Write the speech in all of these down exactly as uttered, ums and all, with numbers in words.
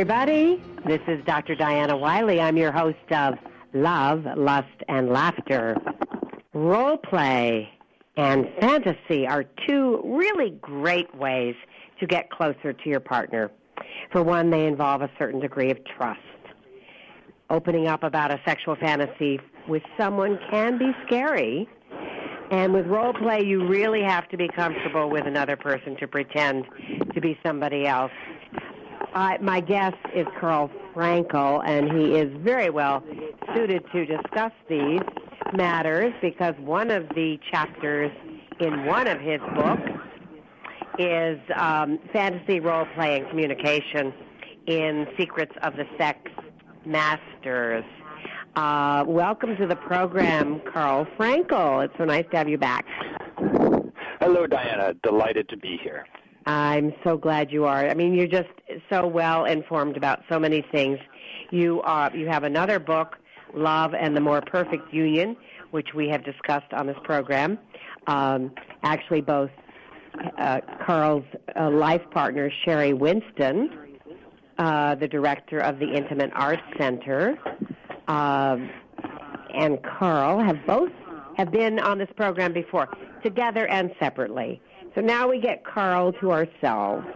everybody. This is Doctor Diana Wiley. I'm your host of Love, Lust, and Laughter. Role play and fantasy are two really great ways to get closer to your partner. For one, they involve a certain degree of trust. Opening up about a sexual fantasy with someone can be scary. And with role play, you really have to be comfortable with another person to pretend to be somebody else. Uh, my guest is Carl Frankel, and he is very well suited to discuss these matters because one of the chapters in one of his books is um, fantasy role play and communication in Secrets of the Sex Masters. Uh, welcome to the program, Carl Frankel. It's so nice to have you back. Hello, Diana. Delighted to be here. I'm so glad you are. I mean, you're just so well informed about so many things. You are. You have another book, Love and the More Perfect Union, which we have discussed on this program. Um, actually, both uh, Carl's uh, life partner, Sherry Winston, uh, the director of the Intimate Arts Center, uh, and Carl have both have been on this program before, together and separately. So now we get Carl to ourselves.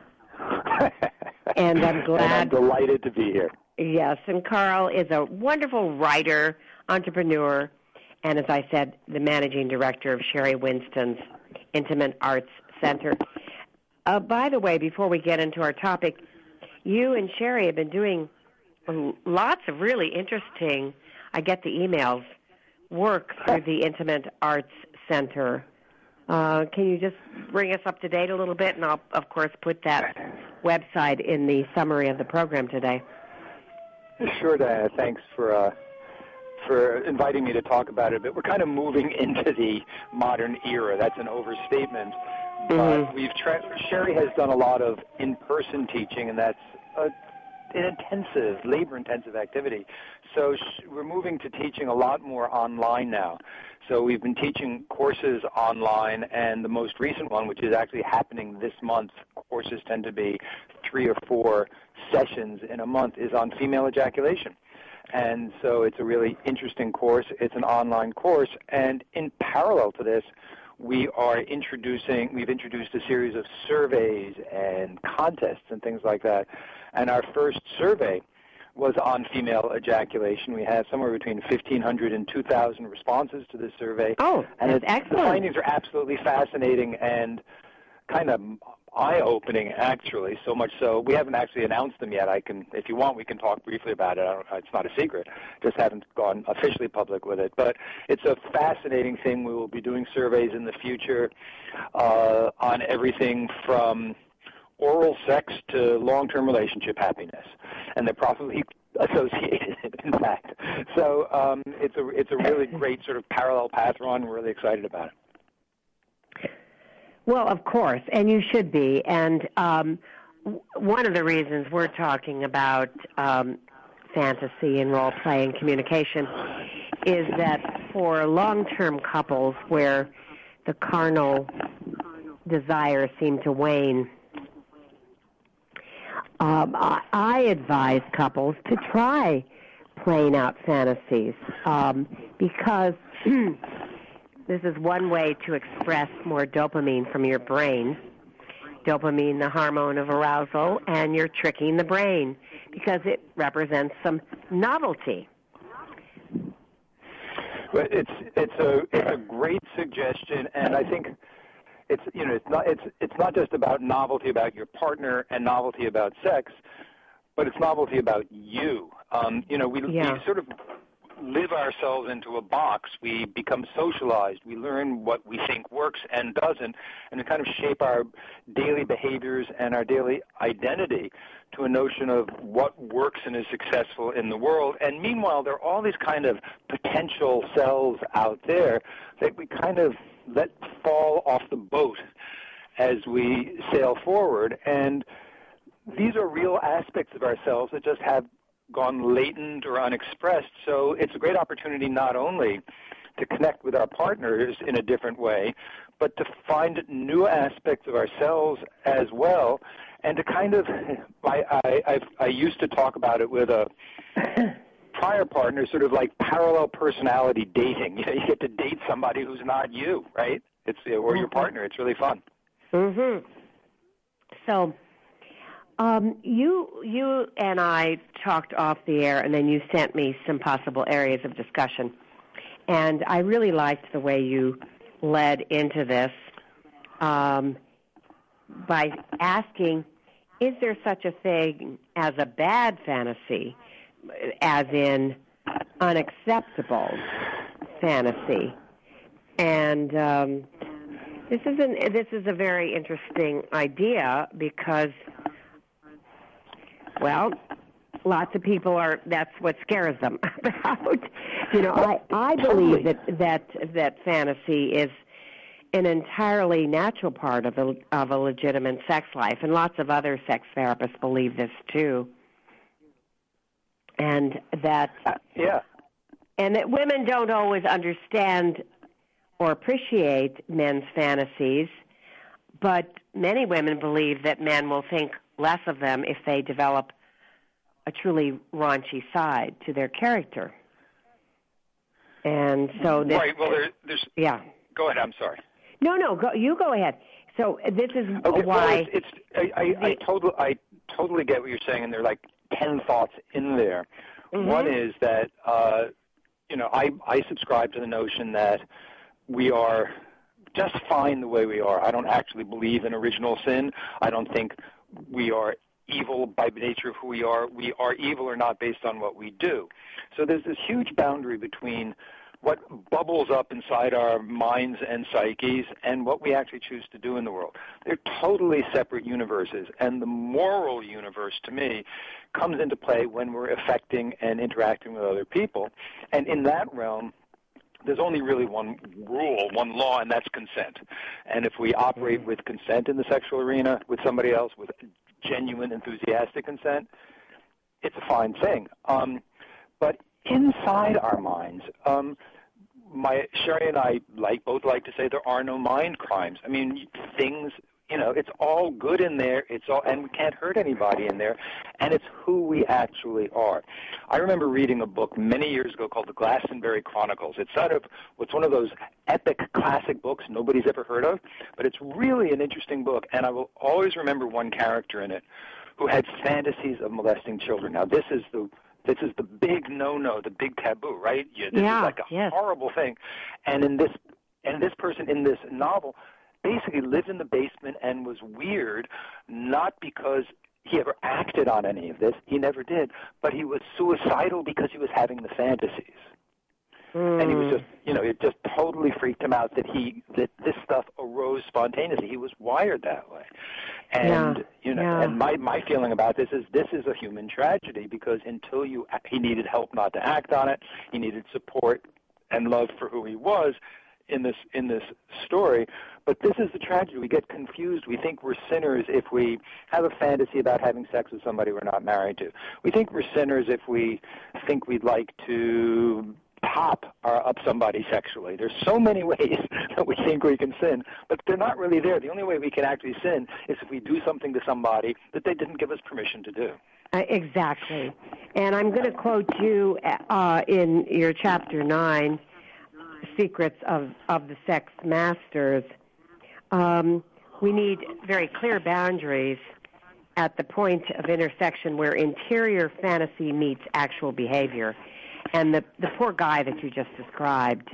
And I'm glad. And I'm delighted to be here. Yes, and Carl is a wonderful writer, entrepreneur, and as I said, the managing director of Sherry Winston's Intimate Arts Center. Uh, by the way, before we get into our topic, you and Sherry have been doing lots of really interesting, I get the emails, work through the Intimate Arts Center. Uh, can you just bring us up to date a little bit? And I'll, of course, put that website in the summary of the program today. Sure, Diana. Thanks for uh, for inviting me to talk about it. But we're kind of moving into the modern era. That's an overstatement. Mm-hmm. But we've tra- Sherry has done a lot of in-person teaching, and that's a, an intensive, labor-intensive activity. So sh- we're moving to teaching a lot more online now. So we've been teaching courses online, and the most recent one, which is actually happening this month, courses tend to be three or four sessions in a month, is on female ejaculation. And so it's a really interesting course. It's an online course, and in parallel to this, we are introducing, we've introduced a series of surveys and contests and things like that. And our first survey was on female ejaculation. We had somewhere between fifteen hundred and two thousand responses to this survey. Oh, and that's it, excellent. The findings are absolutely fascinating and kind of eye-opening, actually, so much so. We haven't actually announced them yet. I can, if you want, we can talk briefly about it. I don't, it's not a secret. Just haven't gone officially public with it. But it's a fascinating thing. We will be doing surveys in the future uh, on everything from oral sex to long-term relationship happiness, and they're probably associated, in fact. So um, it's a it's a really great sort of parallel path we're on. We're really excited about it. Well, of course, and you should be. And um, w- one of the reasons we're talking about um, fantasy and role play and communication is that for long-term couples where the carnal desires seem to wane, Um, I, I advise couples to try playing out fantasies um, because this is one way to express more dopamine from your brain. Dopamine, the hormone of arousal, and you're tricking the brain because it represents some novelty. But it's it's a it's a great suggestion, and I think it's you know it's not it's it's not just about novelty about your partner and novelty about sex, but it's novelty about you. Um, you know, we, yeah. we sort of live ourselves into a box. We become socialized. We learn what we think works and doesn't, and we kind of shape our daily behaviors and our daily identity to a notion of what works and is successful in the world. And meanwhile, there are all these kind of potential selves out there that we kind of let fall off the boat as we sail forward. And these are real aspects of ourselves that just have gone latent or unexpressed. So it's a great opportunity not only to connect with our partners in a different way, but to find new aspects of ourselves as well. and to kind of, I, I, I've, I used to talk about it with a prior partner, sort of like parallel personality dating. You know, you get to date somebody who's not you, right? It's or your partner. It's really fun. Mm-hmm. So, um, you you and I talked off the air, and then you sent me some possible areas of discussion, and I really liked the way you led into this um, by asking, is there such a thing as a bad fantasy, as in unacceptable fantasy? And um, this is an this is a very interesting idea because, well, lots of people are. That's what scares them about. You know, I I believe that that that fantasy is an entirely natural part of a of a legitimate sex life, and lots of other sex therapists believe this too. And that uh, yeah, and that women don't always understand or appreciate men's fantasies, but many women believe that men will think less of them if they develop a truly raunchy side to their character. And so this, right. Well, there, there's yeah. Go ahead. I'm sorry. No, no. Go, you go ahead. So this is okay, why well, it's, it's I, I, I totally I totally get what you're saying, and there are like ten thoughts in there. Mm-hmm. One is that uh, you know I I subscribe to the notion that we are just fine the way we are. I don't actually believe in original sin. I don't think we are evil by nature of who we are. We are evil or not based on what we do. So there's this huge boundary between what bubbles up inside our minds and psyches and what we actually choose to do in the world. They're totally separate universes, and the moral universe, to me, comes into play when we're affecting and interacting with other people. And in that realm, there's only really one rule, one law, and that's consent. And if we operate with consent in the sexual arena with somebody else, with genuine, enthusiastic consent, it's a fine thing. Um, but inside our minds, um, my Sherry and I like both like to say there are no mind crimes. I mean, things, you know, it's all good in there. It's all, and we can't hurt anybody in there, and it's who we actually are. I remember reading a book many years ago called The Glastonbury Chronicles. It's sort of what's one of those epic classic books nobody's ever heard of, but it's really an interesting book, and I will always remember one character in it who had fantasies of molesting children. Now, this is the This is the big no-no, the big taboo, right? Yeah, this yeah, is like a yes. horrible thing. And in this, and this person in this novel basically lived in the basement and was weird, not because he ever acted on any of this. He never did. But he was suicidal because he was having the fantasies. Mm. And he was just, you know, it just totally freaked him out that he that this stuff arose spontaneously. He was wired that way. And, yeah. you know, yeah. and my, my feeling about this is this is a human tragedy because until you, he needed help not to act on it. He needed support and love for who he was in this, in this story. But this is the tragedy. We get confused. We think we're sinners if we have a fantasy about having sex with somebody we're not married to. We think we're sinners if we think we'd like to top or up somebody sexually. There's so many ways that we think we can sin, but they're not really there. The only way we can actually sin is if we do something to somebody that they didn't give us permission to do. Uh, exactly. And I'm going to quote you uh, in your chapter nine, Secrets of, of the Sex Masters. Um, we need very clear boundaries at the point of intersection where interior fantasy meets actual behavior. And the the poor guy that you just described,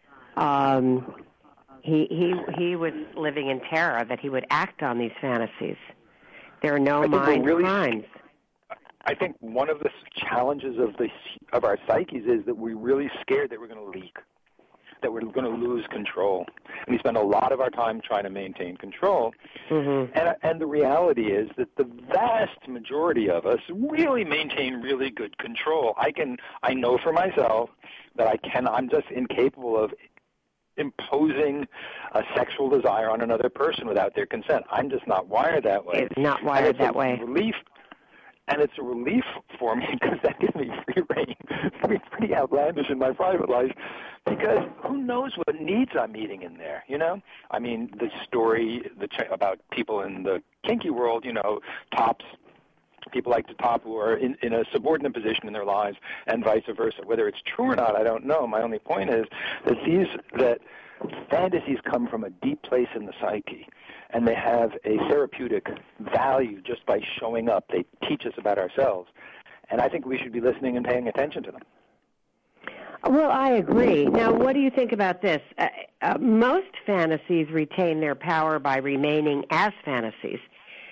um, he he he was living in terror that he would act on these fantasies. There are no mind really, crimes. I think one of the challenges of the of our psyches is that we're really scared that we're going to leak, that we're going to lose control. And we spend a lot of our time trying to maintain control. Mm-hmm. And, and the reality is that the vast majority of us really maintain really good control. I can, I know for myself that I can, I'm just incapable of imposing a sexual desire on another person without their consent. I'm just not wired that way. It's not wired that way. Relief. And it's a relief for me because that gives me free reign to be pretty outlandish in my private life, because who knows what needs I'm meeting in there, you know? I mean, the story the ch- about people in the kinky world, you know, tops, people like to top who are in, in a subordinate position in their lives, and vice versa. Whether it's true or not, I don't know. My only point is that these that fantasies come from a deep place in the psyche, and they have a therapeutic value just by showing up. They teach us about ourselves, and I think we should be listening and paying attention to them. Well, I agree. Now, what do you think about this? Uh, uh, most fantasies retain their power by remaining as fantasies.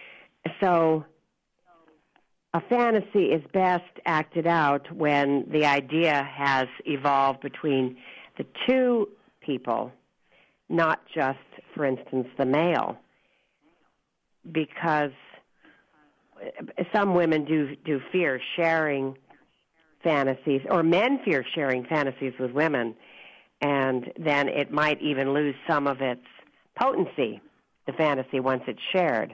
So a fantasy is best acted out when the idea has evolved between the two people, not just, for instance, the male. Because some women do, do fear sharing fantasies, or men fear sharing fantasies with women, and then it might even lose some of its potency, the fantasy, once it's shared.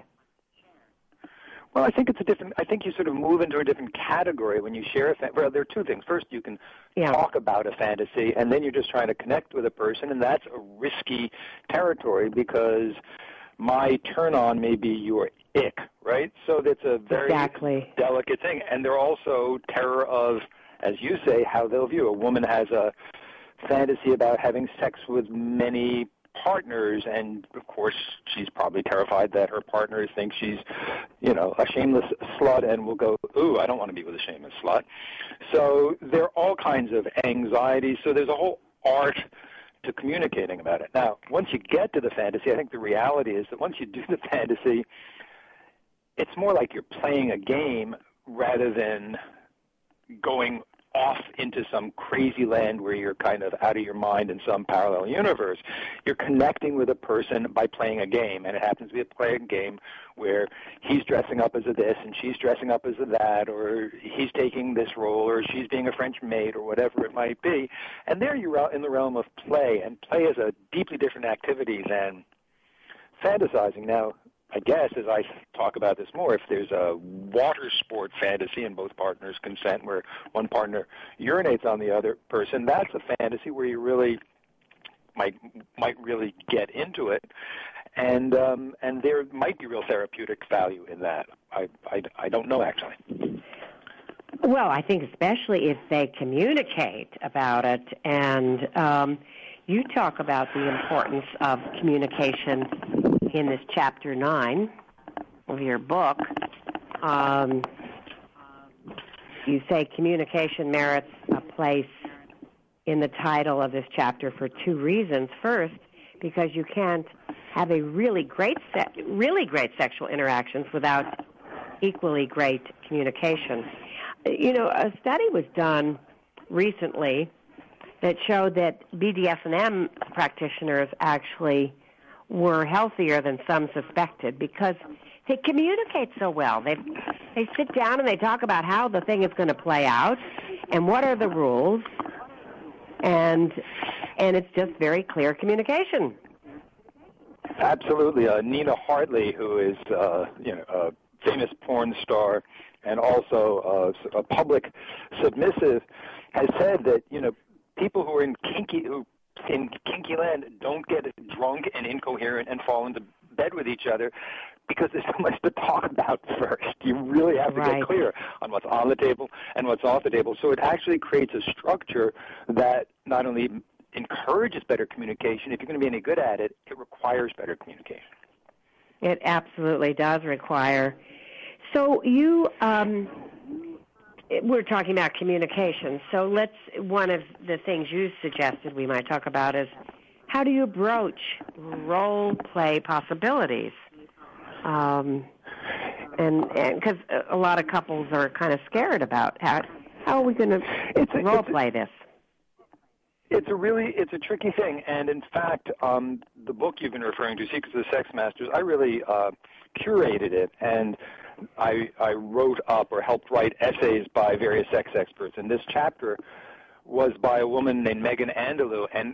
Well, I think it's a different. I think you sort of move into a different category when you share a. Fa- well, there are two things. First, you can yeah. talk about a fantasy, and then you're just trying to connect with a person, and that's a risky territory because my turn on may be your ick, right? So that's a very exactly. delicate thing, and they're also terror of, as you say, how they'll view. A woman has a fantasy about having sex with many partners, and of course she's probably terrified that her partners think she's, you know, a shameless slut, and will go, ooh, I don't want to be with a shameless slut. So there are all kinds of anxieties. So there's a whole art to communicating about it. Now, once you get to the fantasy, I think the reality is that once you do the fantasy, it's more like you're playing a game rather than going off into some crazy land where you're kind of out of your mind in some parallel universe. You're connecting with a person by playing a game, and it happens to be a playing game where he's dressing up as a this and she's dressing up as a that, or he's taking this role, or she's being a French maid, or whatever it might be. And there you're in the realm of play, and play is a deeply different activity than fantasizing. Now, I guess, as I talk about this more, if there's a water sport fantasy and both partners consent where one partner urinates on the other person, that's a fantasy where you really might might really get into it. And um, and there might be real therapeutic value in that. I, I, I don't know, actually. Well, I think especially if they communicate about it. And um, you talk about the importance of communication in this chapter nine of your book. Um, you say communication merits a place in the title of this chapter for two reasons. First, because you can't have a really great, se- really great sexual interactions without equally great communication. You know, a study was done recently that showed that B D S M practitioners actually were healthier than some suspected because they communicate so well. They they sit down and they talk about how the thing is going to play out and what are the rules, and and it's just very clear communication. Absolutely. Uh, Nina Hartley, who is uh, you know a famous porn star and also uh, a public submissive, has said that you know people who are in kinky who in kinky land don't get drunk and incoherent and fall into bed with each other because there's so much to talk about first. You really have to right. get clear on what's on the table and what's off the table. So it actually creates a structure that not only encourages better communication, if you're going to be any good at it, it requires better communication. It absolutely does require. So you... Um, We're talking about communication, so let's, one of the things you suggested we might talk about is how do you broach role play possibilities? Um, and because a lot of couples are kind of scared about how, how are we going to role play this? It's a really, it's a tricky thing, and in fact, um, the book you've been referring to, Secrets of the Sex Masters, I really uh, curated it, and I, I wrote up or helped write essays by various sex experts, and this chapter was by a woman named Megan Andalou, and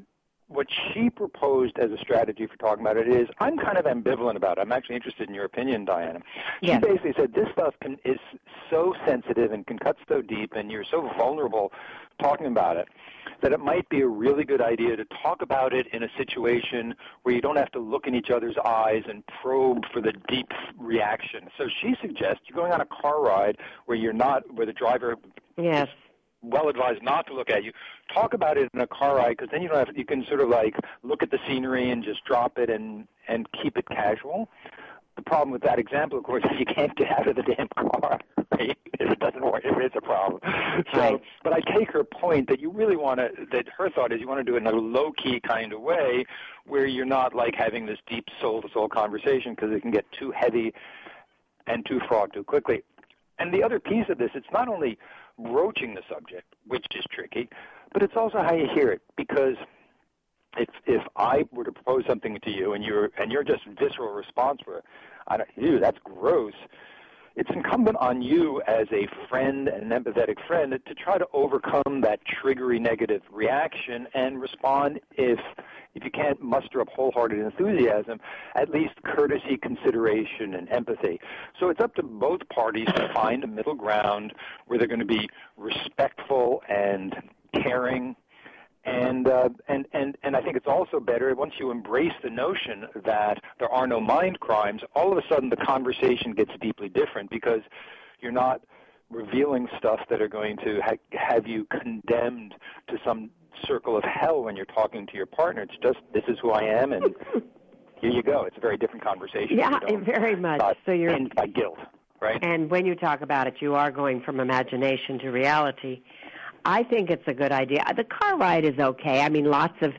what she proposed as a strategy for talking about it is, I'm kind of ambivalent about it. I'm actually interested in your opinion, Diana. She yes. basically said this stuff can, is so sensitive and can cut so deep, and you're so vulnerable talking about it, that it might be a really good idea to talk about it in a situation where you don't have to look in each other's eyes and probe for the deep reaction. So she suggests you're going on a car ride where you're not, where the driver yes. is well advised not to look at you. Talk about it in a car ride, because then you don't have, you can sort of like look at the scenery and just drop it and and keep it casual. The problem with that example, of course, is you can't get out of the damn car, right? If it doesn't work, if it's a problem. So, right. But I take her point that you really want to, that her thought is you want to do it in a low-key kind of way where you're not like having this deep soul-to-soul conversation, because it can get too heavy and too fraught too quickly. And the other piece of this, it's not only broaching the subject, which is tricky, but it's also how you hear it, because if if I were to propose something to you and you're and you're just visceral response for, I don't, ew, that's gross. It's incumbent on you as a friend, an empathetic friend, to try to overcome that triggery negative reaction and respond, if if you can't muster up wholehearted enthusiasm, at least courtesy, consideration, and empathy. So it's up to both parties to find a middle ground where they're going to be respectful and caring. And, uh, and and and I think it's also better once you embrace the notion that there are no mind crimes, all of a sudden the conversation gets deeply different, because you're not revealing stuff that are going to ha- have you condemned to some circle of hell when you're talking to your partner. It's just, this is who I am, and here you go. It's a very different conversation. Yeah, very much. So you're end by guilt, right? And when you talk about it, you are going from imagination to reality. I think it's a good idea. The car ride is okay. I mean, lots of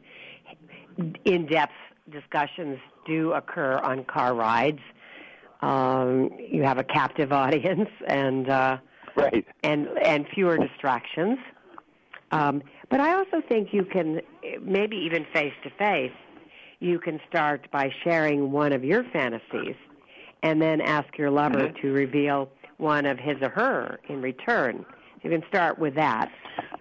in-depth discussions do occur on car rides. Um, you have a captive audience and uh, right. and and fewer distractions. Um, but I also think you can, maybe even face-to-face, you can start by sharing one of your fantasies and then ask your lover mm-hmm. to reveal one of his or her in return. You can start with that,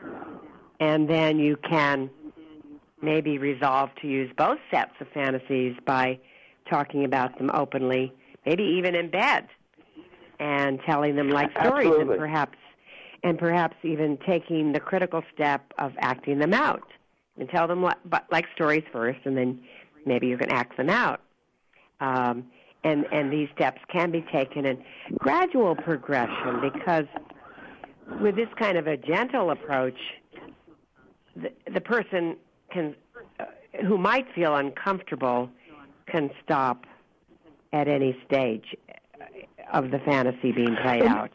and then you can maybe resolve to use both sets of fantasies by talking about them openly, maybe even in bed, and telling them like stories, Absolutely. and perhaps and perhaps even taking the critical step of acting them out. And tell them what, but like stories first, and then maybe you can act them out. Um, and and these steps can be taken in gradual progression, because with this kind of a gentle approach, the, the person can, uh, who might feel uncomfortable, can stop at any stage of the fantasy being played out.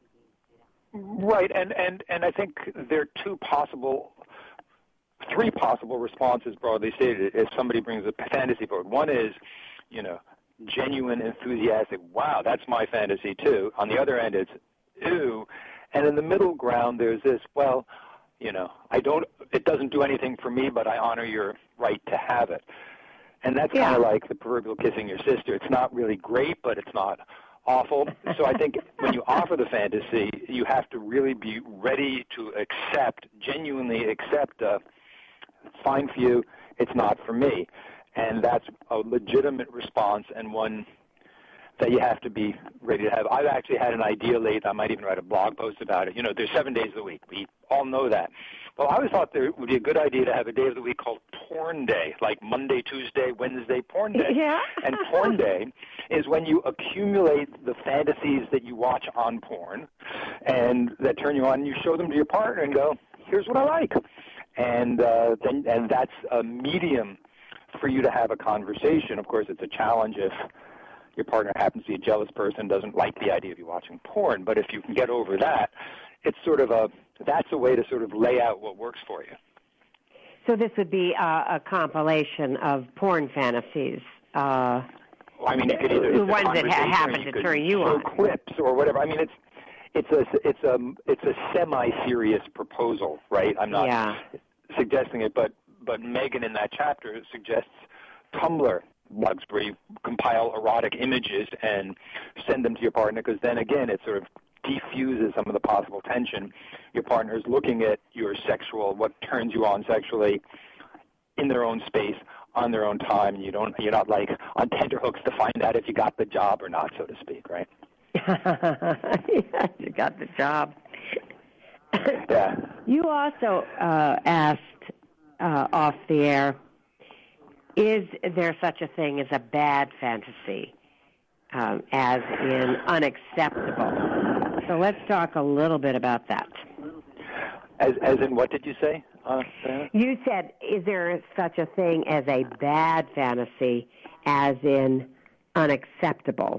Right, and, and, and I think there are two possible, three possible responses, broadly stated, if somebody brings a fantasy forward. One is, you know, genuine, enthusiastic, wow, that's my fantasy too. On the other end, it's, ew. And in the middle ground, there's this, well, you know, I don't, it doesn't do anything for me, but I honor your right to have it. And that's yeah. kind of like the proverbial kissing your sister. It's not really great, but it's not awful. So I think when you offer the fantasy, you have to really be ready to accept, genuinely accept, uh, fine for you, it's not for me. And that's a legitimate response, and one that you have to be ready to have. I've actually had an idea late. I might even write a blog post about it. You know, there's seven days of the week. We all know that. Well, I always thought there would be a good idea to have a day of the week called Porn Day, like Monday, Tuesday, Wednesday, Porn Day. Yeah. And Porn Day is when you accumulate the fantasies that you watch on porn and that turn you on, and you show them to your partner and go, here's what I like. And uh, then, and that's a medium for you to have a conversation. Of course, it's a challenge if your partner happens to be a jealous person, doesn't like the idea of you watching porn. But if you can get over that, it's sort of a, that's a way to sort of lay out what works for you. So this would be a, a compilation of porn fantasies. Uh, well, I mean, you could either the ones that ha- happen to turn you on. Clips or whatever. I mean, it's it's a it's a it's a semi-serious proposal, right? I'm not yeah. suggesting it, but but Megan in that chapter suggests Tumblr blogs where you compile erotic images and send them to your partner, because then again it sort of defuses some of the possible tension. Your partner is looking at your sexual, what turns you on sexually, in their own space, on their own time. You don't, you're not like on tenterhooks to find out if you got the job or not, so to speak, right? Yeah, you got the job. Yeah. You also uh, asked uh, off the air, is there such a thing as a bad fantasy, um, as in unacceptable? So let's talk a little bit about that. As, as in, what did you say? Uh, you said, is there such a thing as a bad fantasy, as in unacceptable?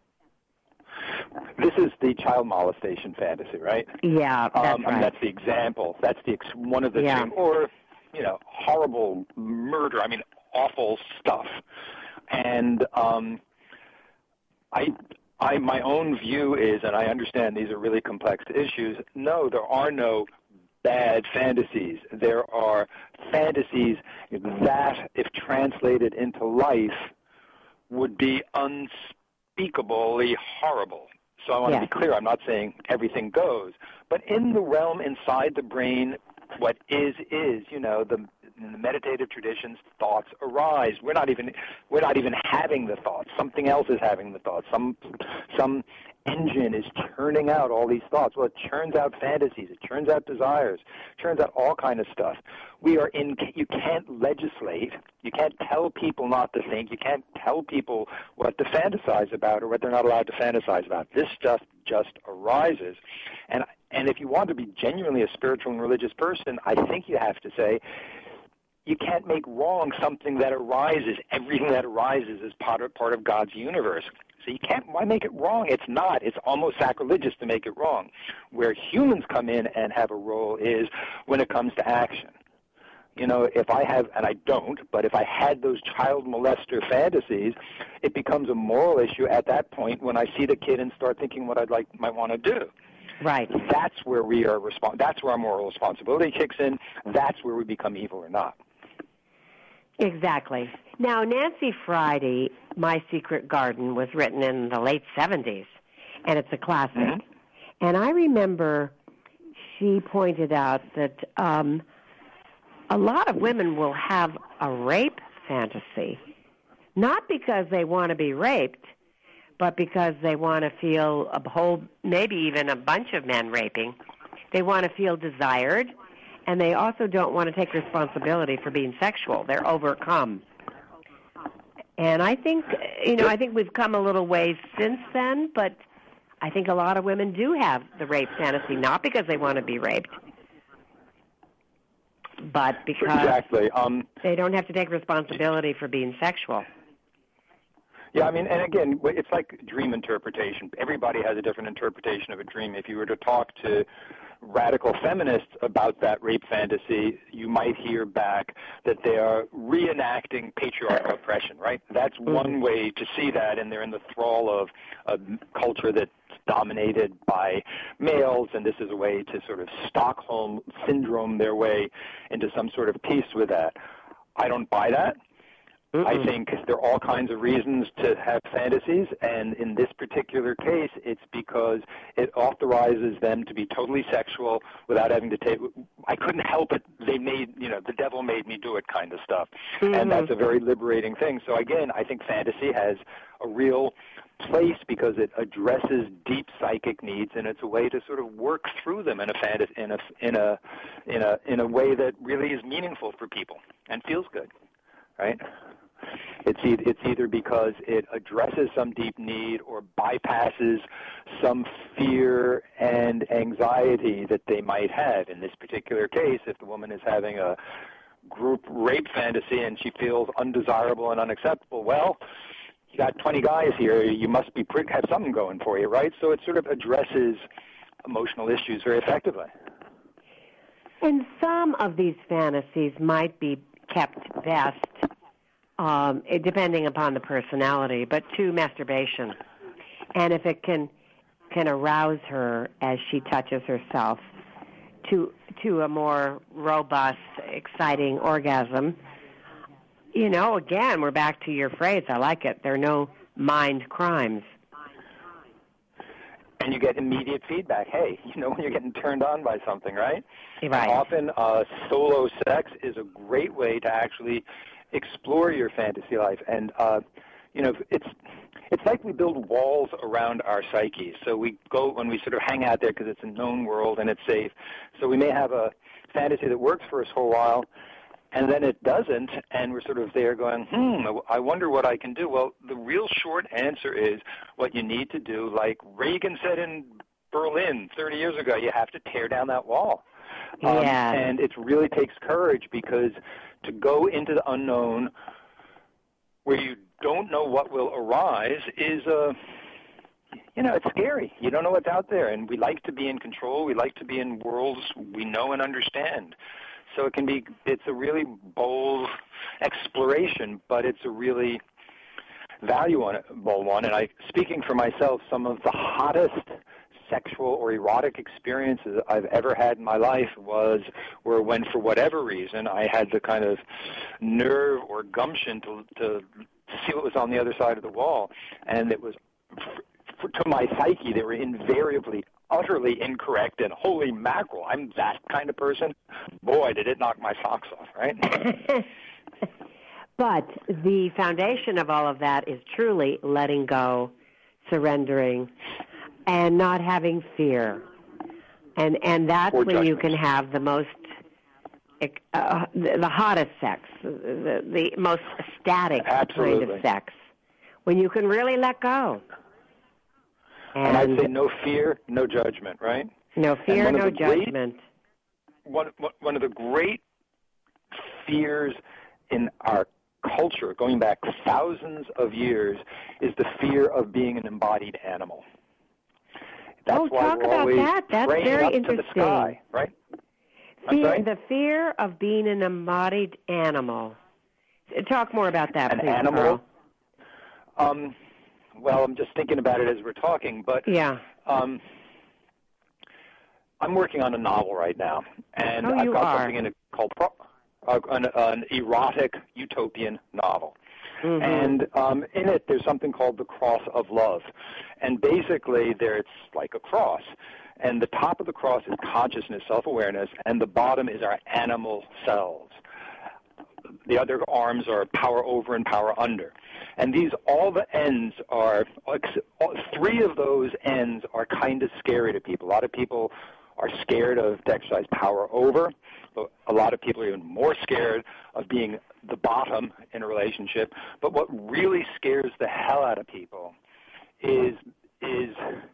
This is the child molestation fantasy, right? Yeah, that's um, right. I mean, that's the example. That's the ex- one of the yeah. two. Or, you know, horrible murder. I mean, awful stuff. And um, I, I, my own view is, and I understand these are really complex issues. No, there are no bad fantasies. There are fantasies that, if translated into life, would be unspeakably horrible. So I want yeah. to be clear, I'm not saying everything goes. But in the realm inside the brain, what is, is, you know, the, in the meditative traditions, thoughts arise. We're not even, we're not even having the thoughts. Something else is having the thoughts. Some, some engine is churning out all these thoughts. Well, it churns out fantasies. It churns out desires. It churns out all kind of stuff. We are in, you can't legislate. You can't tell people not to think. You can't tell people what to fantasize about or what they're not allowed to fantasize about. This stuff just arises. And, and if you want to be genuinely a spiritual and religious person, I think you have to say, you can't make wrong something that arises. Everything that arises is part of, part of God's universe. So you can't, why make it wrong? It's not. It's almost sacrilegious to make it wrong. Where humans come in and have a role is when it comes to action. You know, if I have, and I don't, but if I had those child molester fantasies, it becomes a moral issue at that point when I see the kid and start thinking what I'd like, might want to do. Right. That's where we are respons- That's where our moral responsibility kicks in. That's where we become evil or not. Exactly. Now, Nancy Friday, My Secret Garden, was written in the late seventies, and it's a classic. Mm-hmm. And I remember she pointed out that um, a lot of women will have a rape fantasy, not because they want to be raped, but because they want to feel a whole, maybe even a bunch of men raping. They want to feel desired, and they also don't want to take responsibility for being sexual. They're overcome. And I think, you know, I think we've come a little ways since then, but I think a lot of women do have the rape fantasy, not because they want to be raped, but because exactly. um, they don't have to take responsibility for being sexual. Yeah, I mean, and again, it's like dream interpretation. Everybody has a different interpretation of a dream. If you were to talk to radical feminists about that rape fantasy, you might hear back that they are reenacting patriarchal oppression, right? That's mm-hmm. one way to see that, and they're in the thrall of a culture that's dominated by males, and this is a way to sort of Stockholm syndrome their way into some sort of peace with that. I don't buy that. Mm-mm. I think there are all kinds of reasons to have fantasies, and in this particular case, it's because it authorizes them to be totally sexual without having to take, I couldn't help it, they made, you know, the devil made me do it kind of stuff. Mm-hmm. And that's a very liberating thing. So again, I think fantasy has a real place because it addresses deep psychic needs, and it's a way to sort of work through them in a fantasy, in a, in a, in a, in a way that really is meaningful for people and feels good, right? It's either, it's either because it addresses some deep need or bypasses some fear and anxiety that they might have. In this particular case, if the woman is having a group rape fantasy and she feels undesirable and unacceptable, well, you got twenty guys here, you must be have something going for you, right? So it sort of addresses emotional issues very effectively. And some of these fantasies might be kept best, Um, it, depending upon the personality, but to masturbation. And if it can can arouse her as she touches herself to to a more robust, exciting orgasm, you know, again, we're back to your phrase. I like it. There are no mind crimes. and you get immediate feedback. Hey, you know when you're getting turned on by something, right? Right. And often uh, solo sex is a great way to actually explore your fantasy life. And, uh, you know, it's it's like we build walls around our psyches. So we go, when we sort of hang out there because it's a known world and it's safe. So we may have a fantasy that works for us for a while, and then it doesn't, and we're sort of there going, hmm, I wonder what I can do. Well, the real short answer is what you need to do, like Reagan said in Berlin thirty years ago, you have to tear down that wall. Um, yeah. And it really takes courage, because to go into the unknown where you don't know what will arise is, uh, you know, it's scary. You don't know what's out there, and we like to be in control. We like to be in worlds we know and understand. So it can be, it's a really bold exploration, but it's a really valuable one. And I, speaking for myself, some of the hottest sexual or erotic experiences I've ever had in my life was were when, for whatever reason, I had the kind of nerve or gumption to to see what was on the other side of the wall, and it was, for, to my psyche, they were invariably utterly incorrect, and holy mackerel, I'm that kind of person. Boy, did it knock my socks off, right? But the foundation of all of that is truly letting go, surrendering, and not having fear. And and that's Or when judgment. you can have the most, uh, the, the hottest sex, the, the most ecstatic Absolutely. kind of sex, when you can really let go. And, and I'd say no fear, no judgment, right? No fear, no great, judgment. One, one of the great fears in our culture, going back thousands of years, is the fear of being an embodied animal. That's oh, why talk we're about always that. That's praying very up interesting. to the sky, right? Fear, the fear of being an embodied animal. Talk more about that, an please, animal. Carl. Um, well, I'm just thinking about it as we're talking, but yeah. um, I'm working on a novel right now, and oh, I've you got are. something in it called uh, an, an erotic utopian novel. Mm-hmm. And um, in it, there's something called the cross of love. And basically, there it's like a cross. And the top of the cross is consciousness, self-awareness, and the bottom is our animal selves. The other arms are power over and power under. And these, all the ends are, three of those ends are kind of scary to people. A lot of people are scared of to exercise power over. But a lot of people are even more scared of being the bottom in a relationship. But what really scares the hell out of people is is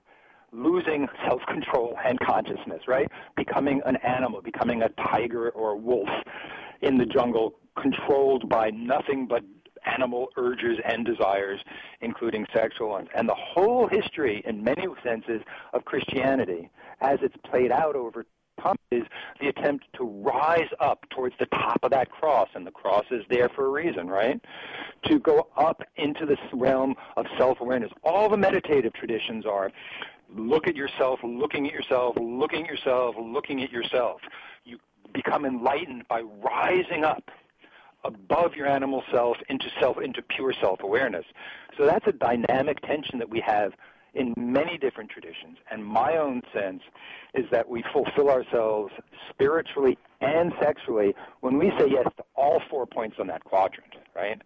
losing self-control and consciousness, right? Becoming an animal, becoming a tiger or a wolf in the jungle, controlled by nothing but animal urges and desires, including sexual ones. And the whole history, in many senses, of Christianity, as it's played out over time, is the attempt to rise up towards the top of that cross, and the cross is there for a reason, right? To go up into this realm of self-awareness. All the meditative traditions are look at yourself, looking at yourself, looking at yourself, looking at yourself. You become enlightened by rising up above your animal self into self, into pure self-awareness. So that's a dynamic tension that we have in many different traditions. And my own sense is that we fulfill ourselves spiritually and sexually when we say yes to all four points on that quadrant, right?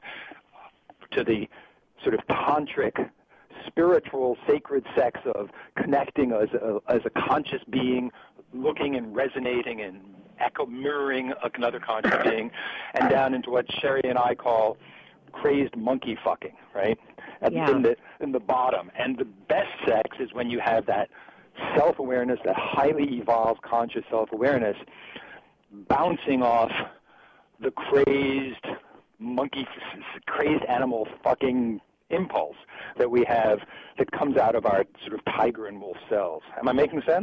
To the sort of tantric, spiritual, sacred sex of connecting as a, as a conscious being, looking and resonating and echo mirroring another conscious being, and down into what Sherry and I call crazed monkey fucking, right? At, yeah. in the in the bottom. And the best sex is when you have that self-awareness, that highly evolved conscious self-awareness, bouncing off the crazed monkey, crazed animal fucking impulse that we have that comes out of our sort of tiger and wolf selves. Am I making sense?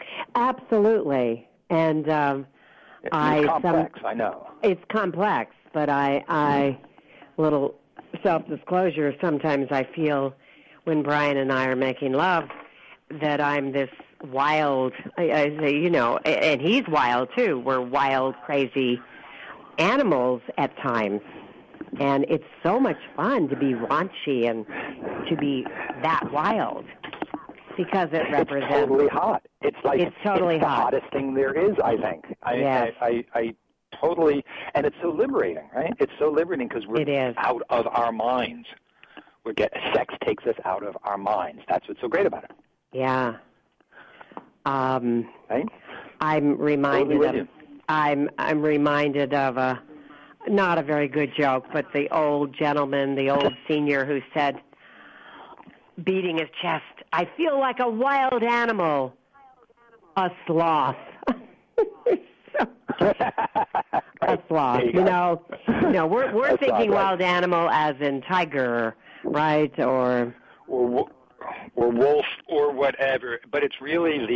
Absolutely. And um, it's I complex, some, I know. It's complex, but I, I, little self-disclosure, sometimes I feel when Brian and I are making love that I'm this wild, I, I say, you know, and he's wild too. We're wild, crazy animals at times. And it's so much fun to be raunchy and to be that wild. because it represents. It's totally hot. It's like it's totally it's the hot. hottest thing there is, I think. I, yes. I, I, I totally, and it's so liberating, right? It's so liberating because we're it is. out of our minds. We get sex takes us out of our minds. That's what's so great about it. Yeah. Um, right? I'm reminded totally of. I'm I'm reminded of a not a very good joke, but the old gentleman, the old senior who said, beating his chest, "I feel like a wild animal, a sloth." so, a sloth, you, you know. No, we're we're That's thinking right. wild animal as in tiger, right? Or or or wolf or whatever. But it's really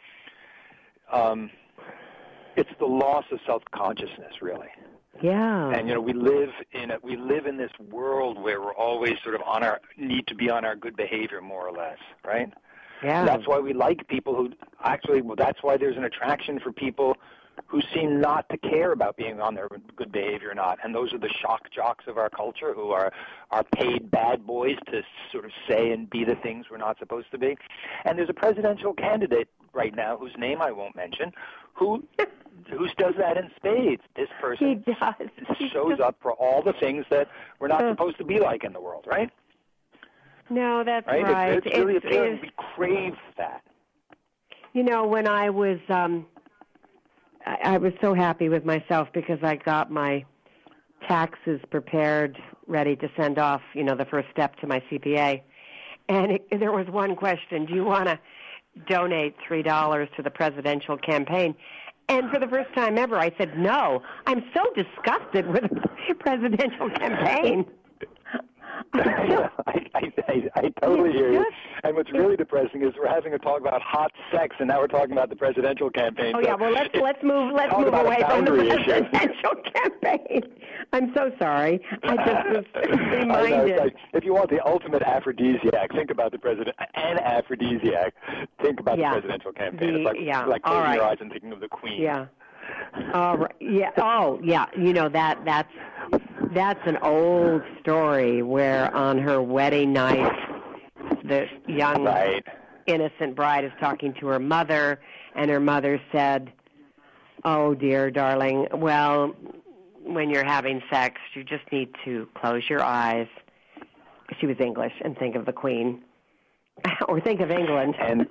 the um, it's the loss of self-consciousness, really. Yeah. And you know, we live in a, we live in this world where we're always sort of on our need to be on our good behavior, more or less, right? Yeah. And that's why we like people who actually. Well, that's why there's an attraction for people who seem not to care about being on their good behavior or not. And those are the shock jocks of our culture who are, are paid bad boys to sort of say and be the things we're not supposed to be. And there's a presidential candidate right now whose name I won't mention who who does that in spades. This person he does. He shows does. up for all the things that we're not supposed to be like in the world, right? No, that's right. right. It's, it's really it's, appealing. It's, we crave that. You know, when I was... Um, I was so happy with myself because I got my taxes prepared, ready to send off, you know, the first step to my C P A. And it, there was one question: do you want to donate three dollars to the presidential campaign? And for the first time ever, I said no. I'm so disgusted with the presidential campaign. I, I, I, I totally hear you. And what's really depressing is we're having a talk about hot sex, and now we're talking about the presidential campaign. Oh so yeah, well let's it, let's move let's talk move about away a from the presidential issue. campaign. I'm so sorry. I just was reminded. I know, it's like, if you want the ultimate aphrodisiac, think about the president. An aphrodisiac, think about yeah. the presidential campaign. The, it's like, yeah. like closing right. your eyes and thinking of the Queen. Yeah. All right. Yeah. Oh, yeah. You know that that's that's an old story where on her wedding night, the young right. innocent bride is talking to her mother, and her mother said, "Oh dear, darling. Well, when you're having sex, you just need to close your eyes." She was English, and think of the Queen, or think of England. And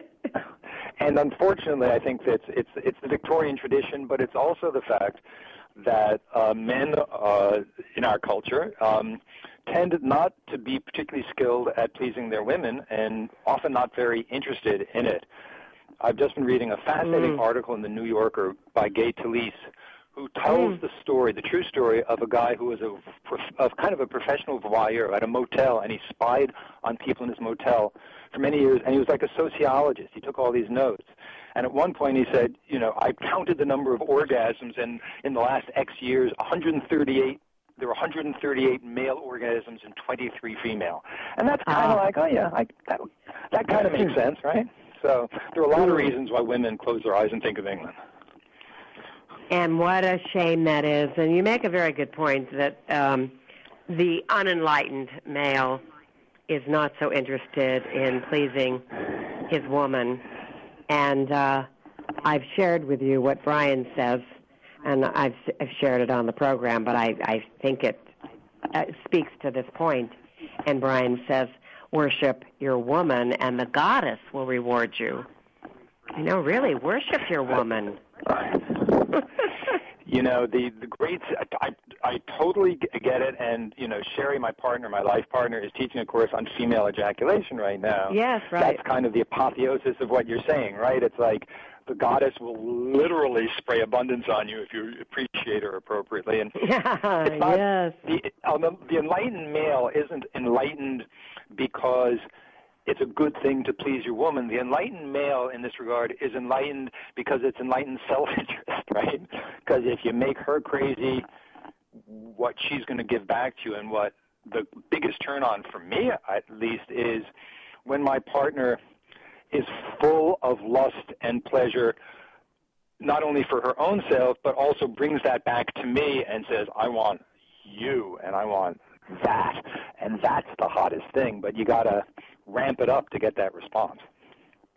and unfortunately, I think that it's it's it's the Victorian tradition, but it's also the fact that uh, men uh, in our culture um, tend not to be particularly skilled at pleasing their women, and often not very interested in it. I've just been reading a fascinating mm. article in the New Yorker by Gay Talese, who tells mm. the story, the true story, of a guy who was a, of kind of a professional voyeur at a motel, and he spied on people in his motel for many years, and he was like a sociologist. He took all these notes. And at one point he said, you know, I counted the number of orgasms, and in the last X years, one hundred thirty-eight, there were one hundred thirty-eight male orgasms and twenty-three female. And that's kind of uh, like, oh, yeah, I, that, that kind of makes sense, right? So there are a lot of reasons why women close their eyes and think of England. And what a shame that is. And you make a very good point that um, the unenlightened male is not so interested in pleasing his woman. And uh, I've shared with you what Brian says, and I've, I've shared it on the program, but I, I think it uh, speaks to this point. And Brian says, worship your woman, and the goddess will reward you. You know, really, worship your woman. You know, the, the great, I, I totally get it, and, you know, Sherry, my partner, my life partner, is teaching a course on female ejaculation right now. Yes, right. That's kind of the apotheosis of what you're saying, right? It's like the goddess will literally spray abundance on you if you appreciate her appropriately. And yeah, it's not, yes. The, the, the enlightened male isn't enlightened because it's a good thing to please your woman. The enlightened male in this regard is enlightened because it's enlightened self-interest, right? Because if you make her crazy, what she's going to give back to you, and what the biggest turn on for me, at least, is when my partner is full of lust and pleasure, not only for her own self, but also brings that back to me and says, I want you, and I want that. And that's the hottest thing, but you got to ramp it up to get that response.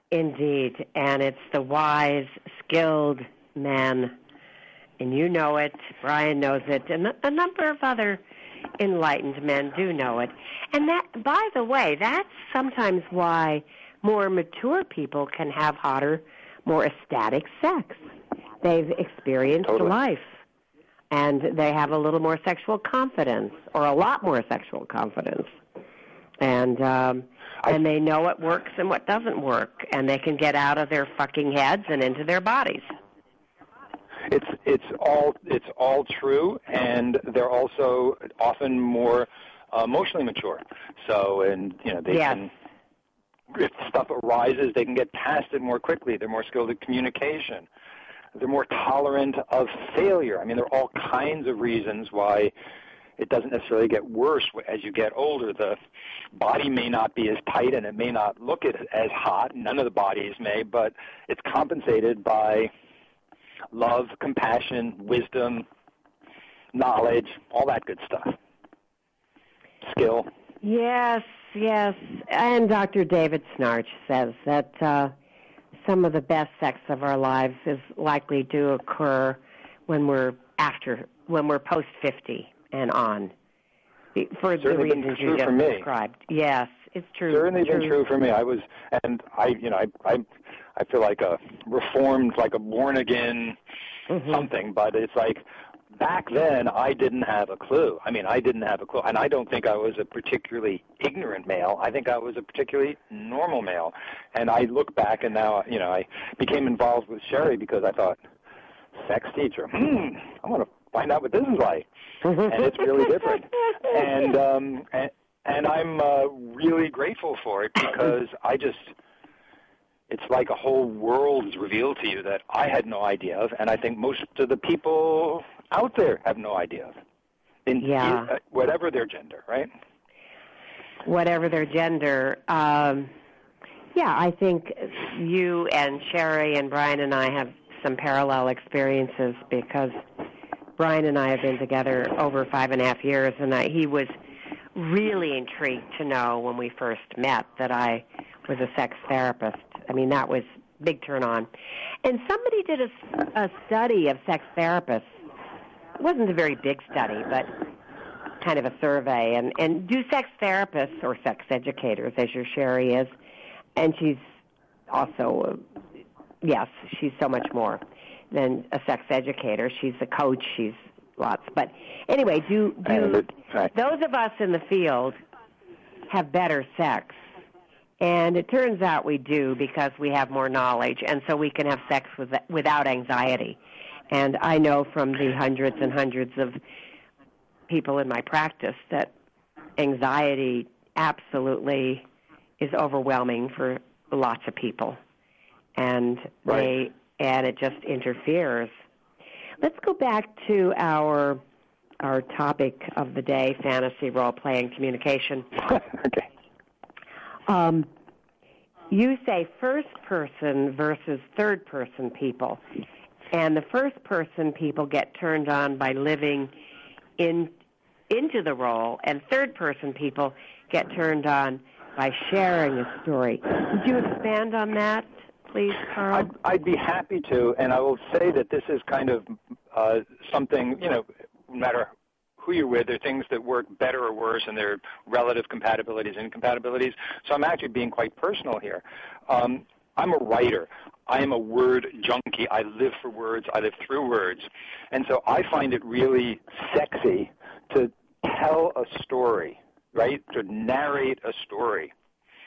Indeed, and it's the wise, skilled men, and you know it, Brian knows it, and a number of other enlightened men do know it. And that, by the way, that's sometimes why more mature people can have hotter, more ecstatic sex. They've experienced Totally. life, and they have a little more sexual confidence, or a lot more sexual confidence. And um, and they know what works and what doesn't work, and they can get out of their fucking heads and into their bodies. It's it's all it's all true, and they're also often more uh, emotionally mature. So, and you know, they Yes. can, if stuff arises, they can get past it more quickly. They're more skilled at communication. They're more tolerant of failure. I mean, there are all kinds of reasons why it doesn't necessarily get worse as you get older. The body may not be as tight, and it may not look as, as hot. None of the bodies may, but it's compensated by love, compassion, wisdom, knowledge, all that good stuff. Skill. Yes, yes. And Doctor David Snarch says that uh, some of the best sex of our lives is likely to occur when we're after, when we're post fifty and on, for Certainly the been reasons true you just for me. described. Yes, it's true. Certainly true. been true for me. I was, and I, you know, I, I, I feel like a reformed, like a born again Mm-hmm. something. But it's like back then, I didn't have a clue. I mean, I didn't have a clue, and I don't think I was a particularly ignorant male. I think I was a particularly normal male. And I look back, and now, you know, I became involved with Sherry because I thought, sex teacher. Hmm, I want to find out what this is like. And it's really different. And um, and, and I'm uh, really grateful for it because I just, it's like a whole world is revealed to you that I had no idea of, and I think most of the people out there have no idea of, in, Yeah. in uh, whatever their gender, right? Whatever their gender. Um, yeah, I think you and Sherry and Brian and I have some parallel experiences because Brian and I have been together over five and a half years, and I, he was really intrigued to know when we first met that I was a sex therapist. I mean, that was a big turn on. And somebody did a, a study of sex therapists. It wasn't a very big study, but kind of a survey. And, and do sex therapists or sex educators, as your Sherry is, and she's also, uh, yes, she's so much more than a sex educator. She's a coach. She's lots. But anyway, do do those of us in the field have better sex? And it turns out we do because we have more knowledge, and so we can have sex with, without anxiety. And I know from the hundreds and hundreds of people in my practice that anxiety absolutely is overwhelming for lots of people, and Right. they and it just interferes. Let's go back to our our topic of the day: fantasy, role play, and communication. Okay. Um, you say first-person versus third-person people, and the first-person people get turned on by living in into the role, and third-person people get turned on by sharing a story. Would you expand on that, please, Carl? I'd, I'd be happy to, and I will say that this is kind of uh, something, you know, no matter who you're with, there are things that work better or worse, and there are relative compatibilities and incompatibilities. So I'm actually being quite personal here. Um, I'm a writer. I am a word junkie. I live for words. I live through words. And so I find it really sexy to tell a story, right, to narrate a story.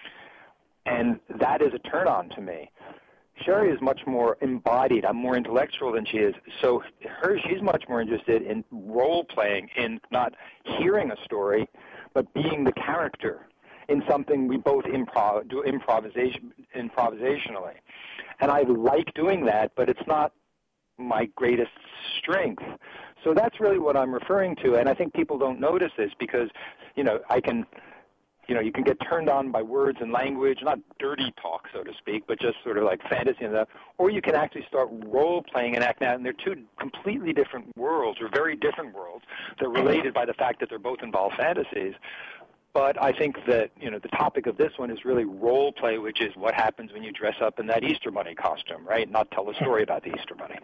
And that is a turn-on to me. Sherry is much more embodied. I'm more intellectual than she is. So her, she's much more interested in role-playing, in not hearing a story, but being the character in something we both improv, do improvisation, improvisationally. And I like doing that, but it's not my greatest strength. So that's really what I'm referring to. And I think people don't notice this because, you know, I can... You know, you can get turned on by words and language, not dirty talk, so to speak, but just sort of like fantasy and stuff. Or you can actually start role-playing and acting out, and they're two completely different worlds, or very different worlds. They're related by the fact that they're both involved fantasies. but I think that, you know, the topic of this one is really role play, which is what happens when you dress up in that Easter Bunny costume, right? Not tell a story about the Easter Bunny.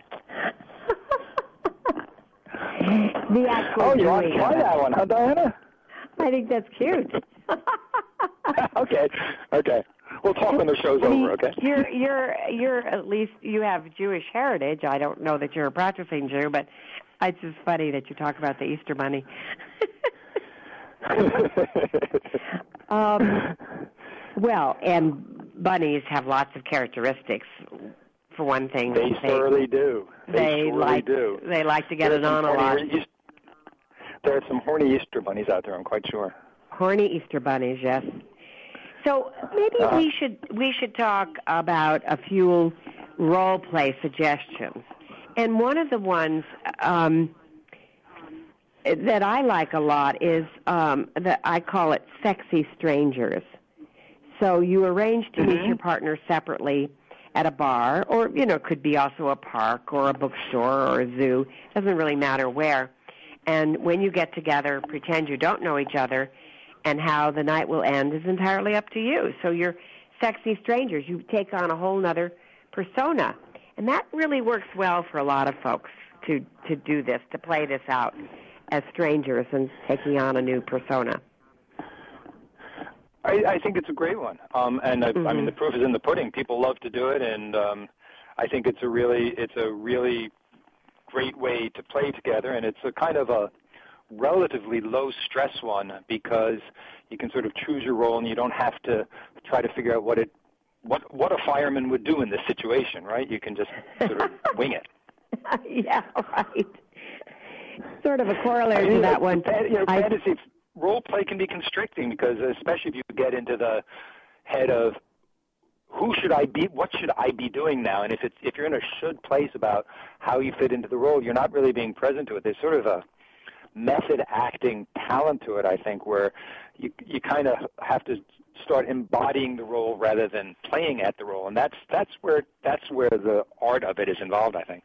The actual oh, you want doing to try of it. that one, huh, Diana? I think that's cute. okay, okay. We'll talk when the show's I mean, over, okay? You're, you're, you're at least, you have Jewish heritage. I don't know that you're a practicing Jew, but it's just funny that you talk about the Easter Bunny. um, well, and bunnies have lots of characteristics. For one thing, they, they certainly do. They, they surely like do. They like to get There's it on a lot. Easter, there are some horny Easter bunnies out there, I'm quite sure. Horny Easter bunnies, yes. So maybe uh, we should we should talk about a few role play suggestions. And one of the ones um, that I like a lot is um, that I call it sexy strangers. So you arrange to mm-hmm. meet your partner separately at a bar, or, you know, it could be also a park or a bookstore or a zoo. Doesn't really matter where. And when you get together, pretend you don't know each other, and how the night will end is entirely up to you. So you're sexy strangers. You take on a whole other persona. And that really works well for a lot of folks to, to do this, to play this out as strangers and taking on a new persona. I, I think it's a great one, um, and I, mm-hmm. I mean the proof is in the pudding. People love to do it, and um, I think it's a really it's a really great way to play together, and it's a kind of a relatively low stress one because you can sort of choose your role, and you don't have to try to figure out what it what what a fireman would do in this situation, right? You can just sort of wing it. Yeah, right. Sort of a corollary I mean, to that one. You know, I, fantasy. Role play can be constricting because, especially if you get into the head of who should I be, what should I be doing now, and if it's if you're in a should place about how you fit into the role, you're not really being present to it. There's sort of a method acting talent to it, I think, where you you kind of have to start embodying the role rather than playing at the role, and that's that's where that's where the art of it is involved, I think.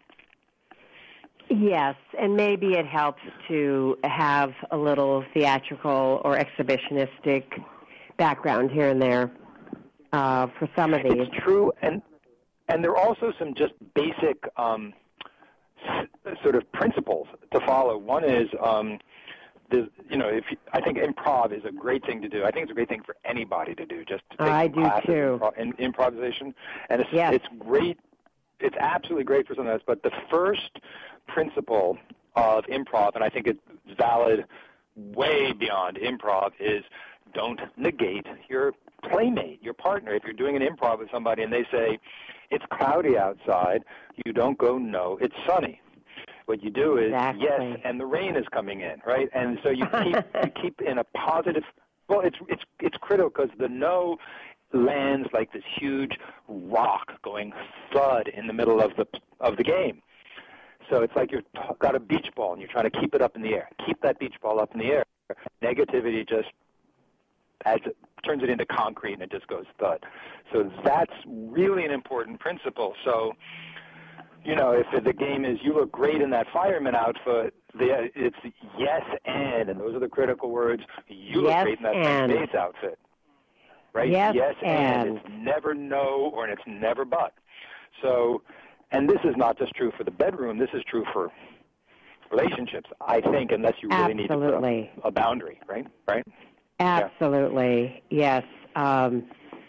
Yes, and maybe it helps to have a little theatrical or exhibitionistic background here and there uh, for some of these. It's true, and and there are also some just basic um, s- sort of principles to follow. One is, um, the, you know, if you, I think improv is a great thing to do. I think it's a great thing for anybody to do, just to take I do classes too. in, in improvisation, and it's yes. it's great. It's absolutely great for something else. But the first principle of improv, and I think it's valid way beyond improv, is don't negate your playmate, your partner. If you're doing an improv with somebody and they say, it's cloudy outside, you don't go, no, it's sunny. What you do is, exactly. yes, and the rain is coming in, right? And so you keep you keep in a positive, well, it's it's it's critical because the no lands like this huge rock going thud in the middle of the of the game. So it's like you've got a beach ball and you're trying to keep it up in the air. Keep that beach ball up in the air. Negativity just adds, turns it into concrete and it just goes thud. So that's really an important principle. So, you know, if the game is you look great in that fireman outfit, the, it's yes and, and those are the critical words, you yes look great in that and. base outfit. Right? Yes, yes and. and. It's never no or it's never but. So, and this is not just true for the bedroom, this is true for relationships, I think, unless you really Absolutely. need to put a, a boundary, right? Right? Absolutely, yeah. yes. Um,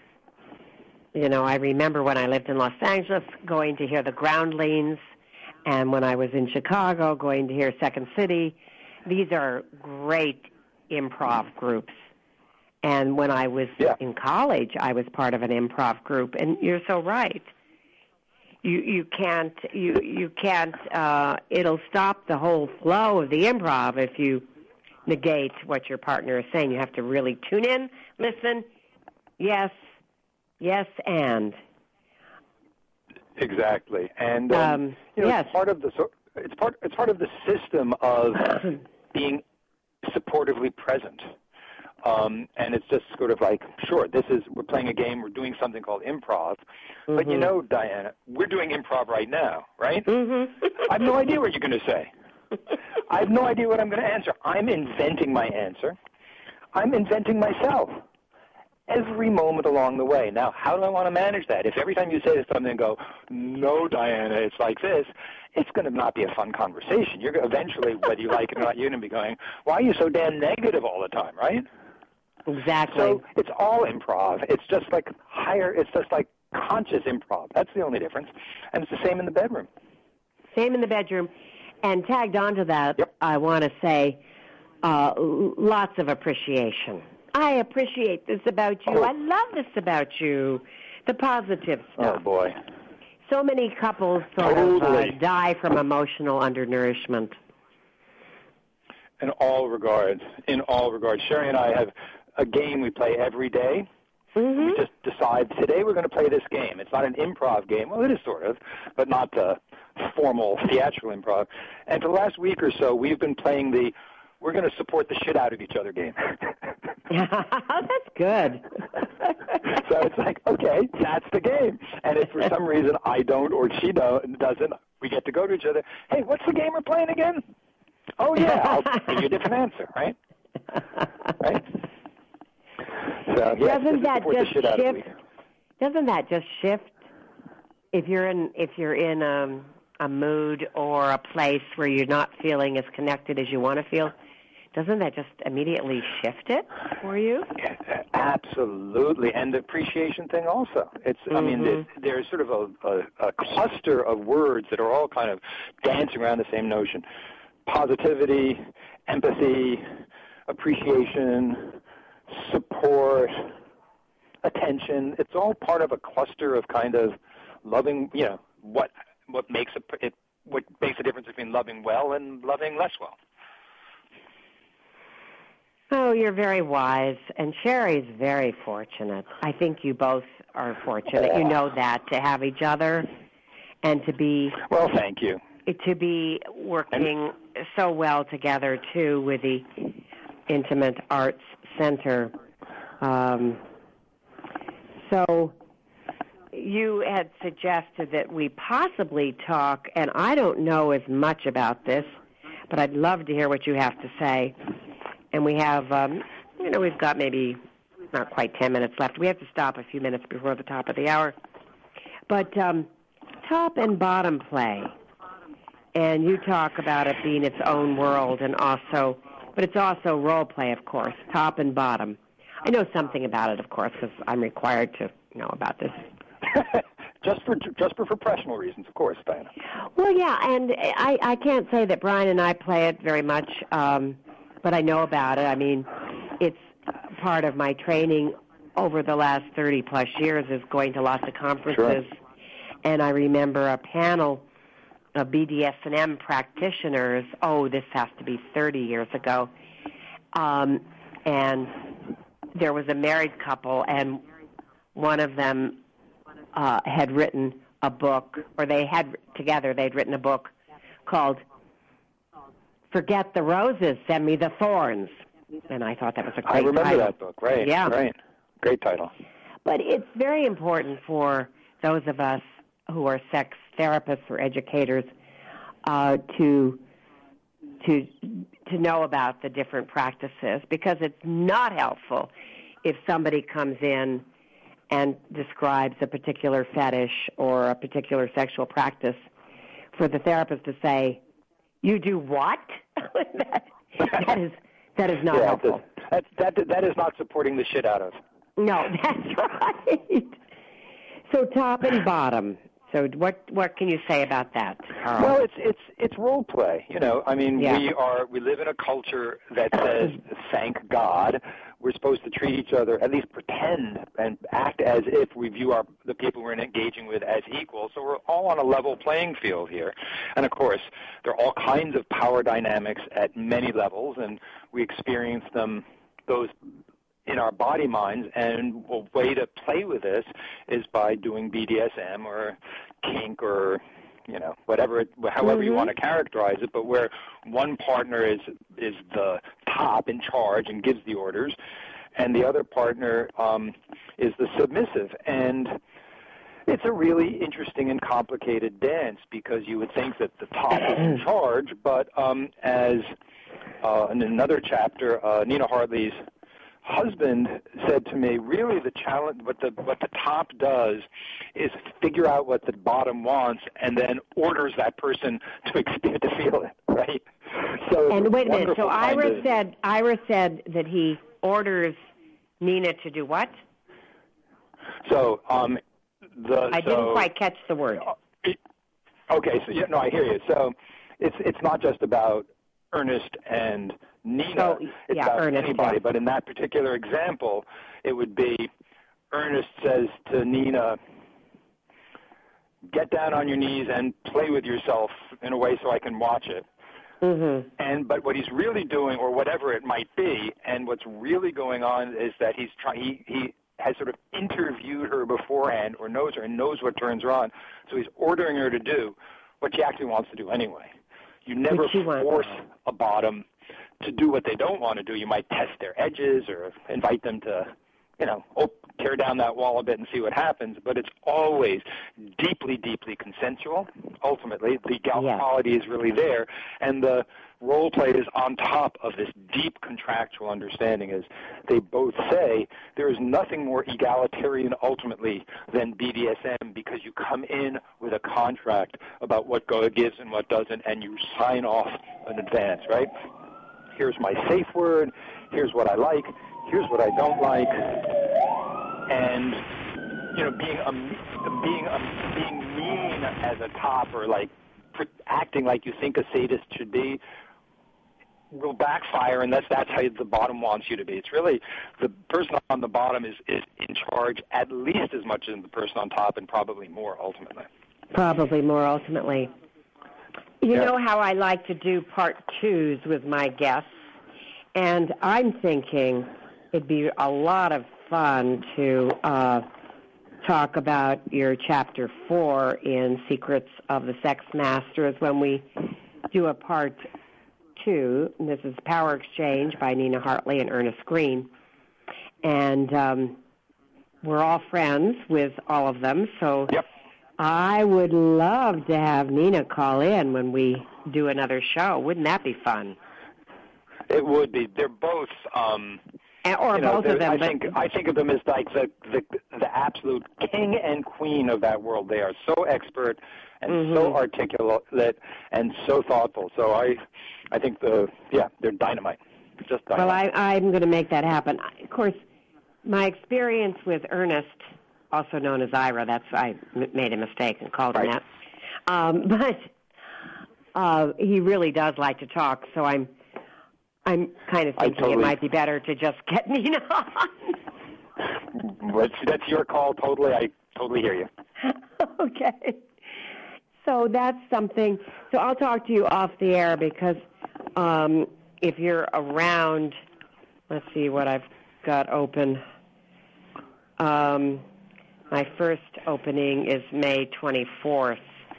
you know, I remember when I lived in Los Angeles going to hear the Groundlings, and when I was in Chicago going to hear Second City. These are great improv groups. And when I was yeah. in college, I was part of an improv group, and you're so right. You you can't you you can't. Uh, it'll stop the whole flow of the improv if you negate what your partner is saying. You have to really tune in, listen. Yes, yes, and exactly. And um, um, you know, yes, it's part of the it's part it's part of the system of being supportively present. Um, and it's just sort of like, sure, this is, we're playing a game, we're doing something called improv. Mm-hmm. But you know, Diana, we're doing improv right now, right? Mm-hmm. I have no idea what you're going to say. I have no idea what I'm going to answer. I'm inventing my answer. I'm inventing myself every moment along the way. Now, how do I want to manage that? If every time you say something and go, no, Diana, it's like this, it's going to not be a fun conversation. You're going to eventually, whether you like it or not, you're going to be going, why are you so damn negative all the time, right? Exactly. So it's all improv. It's just like higher, it's just like conscious improv. That's the only difference. And it's the same in the bedroom. Same in the bedroom. And tagged onto that, yep. I want to say uh, lots of appreciation. I appreciate this about you. Oh. I love this about you. The positive stuff. Oh, boy. So many couples sort totally. of uh, die from emotional undernourishment. In all regards. In all regards. Sherry and I have a game we play every day. Mm-hmm. We just decide, today we're going to play this game. It's not an improv game. Well, it is sort of, but not the formal theatrical improv. And for the last week or so, we've been playing the we're going to support the shit out of each other game. That's good. So it's like, okay, that's the game. And if for some reason I don't or she don't, doesn't, we get to go to each other, hey, what's the game we're playing again? Oh, yeah, I'll give you a different answer, right? Right? So, yeah, doesn't that just shift? Doesn't that just shift if you're in if you're in a, a mood or a place where you're not feeling as connected as you want to feel? Doesn't that just immediately shift it for you? Yeah, absolutely, and the appreciation thing also. It's Mm-hmm. I mean, there's, there's sort of a, a, a cluster of words that are all kind of dancing around the same notion: positivity, empathy, appreciation, support, attention. It's all part of a cluster of kind of loving, you know, what what makes a, it what makes a difference between loving well and loving less well. Oh, you're very wise, and Sherry's very fortunate. I think you both are fortunate. You know that, to have each other and to be well, thank you. To be working and, so well together too with the Intimate Arts Center. Um, so you had suggested that we possibly talk, and I don't know as much about this, but I'd love to hear what you have to say. And we have, um, you know, we've got maybe not quite ten minutes left. We have to stop a few minutes before the top of the hour. But um, top and bottom play, and you talk about it being its own world, and also, but it's also role play, of course, top and bottom. I know something about it, of course, because I'm required to know about this. just for just for professional reasons, of course, Diana. Well, yeah, and I, I can't say that Brian and I play it very much, um, but I know about it. I mean, it's part of my training over the last thirty-plus years is going to lots of conferences. Sure. And I remember a panel of B D S M practitioners, oh, this has to be thirty years ago, um, and there was a married couple, and one of them uh, had written a book, or they had together, they'd written a book called Forget the Roses, Send Me the Thorns. And I thought that was a great I remember title. that book, right. Yeah. Right. Great title. But it's very important for those of us who are sex therapists or educators uh, to to to know about the different practices, because it's not helpful if somebody comes in and describes a particular fetish or a particular sexual practice for the therapist to say, "You do what?" that, that is that is not yeah, helpful. That, that that is not supporting the shit out of. No, that's right. So top and bottom. So what what can you say about that, Carl? Well, it's it's it's role play. You know, I mean, Yeah. we are we live in a culture that says, thank God, we're supposed to treat each other, at least pretend and act as if we view our the people we're engaging with as equal. So we're all on a level playing field here. And of course, there are all kinds of power dynamics at many levels, and we experience them those in our body minds, and a way to play with this is by doing B D S M or kink or, you know, whatever, it, however Mm-hmm. you want to characterize it, but where one partner is is the top in charge and gives the orders, and the other partner um, is the submissive. And it's a really interesting and complicated dance, because you would think that the top is in charge, but um, as uh, in another chapter, uh, Nina Hartley's husband said to me, really the challenge, what the what the top does is figure out what the bottom wants and then orders that person to experience to feel it, right? So and wait a minute. So Ira of, said Ira said that he orders Nina to do what? So um, the I so, didn't quite catch the word. Okay, so yeah, no, I hear you. So it's it's not just about Ernest and Nina, so, it's yeah, about Ernest, anybody. yeah. But in that particular example, it would be Ernest says to Nina, get down on your knees and play with yourself in a way so I can watch it. Mm-hmm. And but what he's really doing, or whatever it might be, and what's really going on is that he's trying. He he has sort of interviewed her beforehand, or knows her and knows what turns her on. So he's ordering her to do what she actually wants to do anyway. You never force a bottom to do what they don't want to do. You might test their edges or invite them to, you know, op- tear down that wall a bit and see what happens. But it's always deeply, deeply consensual. Ultimately, the yes. quality is really there, and the role play is on top of this deep contractual understanding. As they both say, there is nothing more egalitarian ultimately than B D S M, because you come in with a contract about what go gives and what doesn't, and you sign off in advance, right? Here's my safe word, here's what I like, here's what I don't like, and you know, being a, being a, being mean as a top, or like acting like you think a sadist should be, will backfire, and that's that's how the bottom wants you to be. It's really the person on the bottom is is in charge at least as much as the person on top, and probably more ultimately. Probably more ultimately. You yeah. know how I like to do part twos with my guests, and I'm thinking it'd be a lot of fun to uh, talk about your chapter four in Secrets of the Sex Masters when we do a part two. This is Power Exchange by Nina Hartley and Ernest Green. And um, we're all friends with all of them, so yep. I would love to have Nina call in when we do another show. Wouldn't that be fun? It would be. They're both... Um Or you know, both of them. I but think I think of them as like the, the the absolute king and queen of that world. They are so expert and mm-hmm. so articulate and so thoughtful. So I I think the yeah they're dynamite. Just dynamite. Well, I, I'm going to make that happen. Of course, my experience with Ernest, also known as Ira, that's I made a mistake and called him right. that. Um, but uh, he really does like to talk, so I'm. I'm kind of thinking totally, it might be better to just get Nina on. that's, that's your call, totally. I totally hear you. Okay. So that's something. So I'll talk to you off the air, because um, if you're around, let's see what I've got open. Um, my first opening is May twenty-fourth.